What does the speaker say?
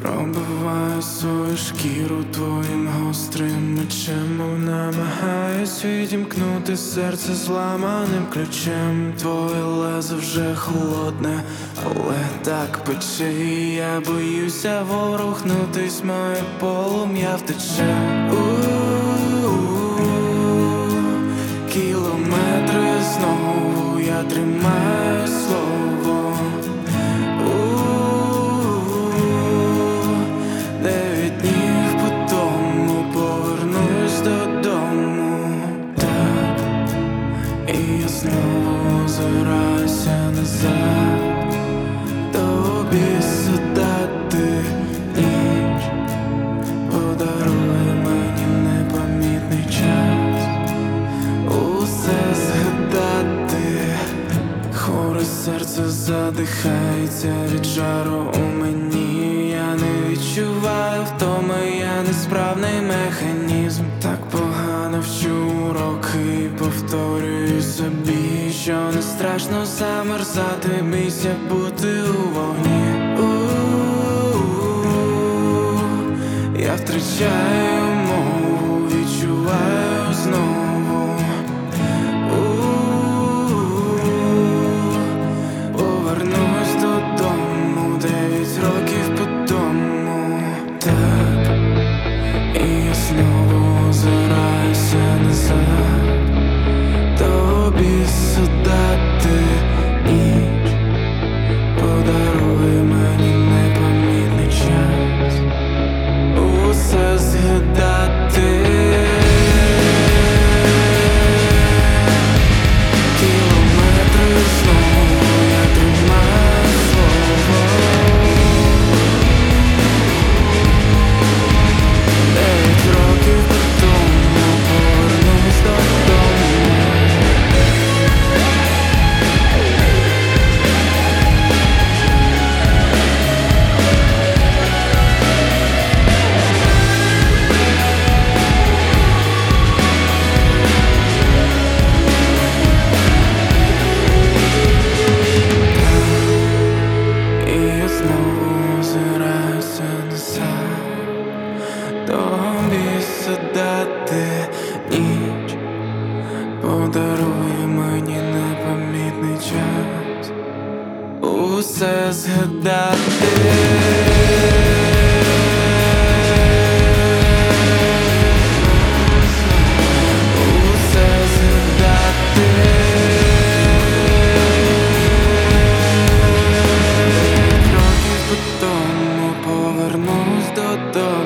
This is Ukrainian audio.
Пробиваю свою шкіру твоїм гострим мечем, мов намагаюсь відімкнути серце зламаним ключем. Твоє лезо вже холодне, але так пече, і я боюся ворухнутись, моє полум'я втече. Кілометри знову я тримаю слово. 9 днів по тому повернусь додому. Так, і я знову озираюся назад. Тобі задати ніч, подаруй мені непомітний час. Усе згадати, хворе серце задихається від жару у мені. Я не відчуваю втоми, я несправний механізм. Так погано вчу уроки, повторюю собі, що не страшно замерзати, бійся бути у вогні. Я втрачаю мову, відчуваю знову. Повернусь додому 9 років по тому. Так, і я знову озираюся назад. Тобі задати ніч, подаруй мені непомітний час. Усе згадати. Кілометри знову я тримаю слово. 9 років по тому повернусь додому. І я знову озираюся назад. Тобі задати ніч, подаруй мені непомітний час. Усе згадати. Усе згадати. Років по тому повернусь додому.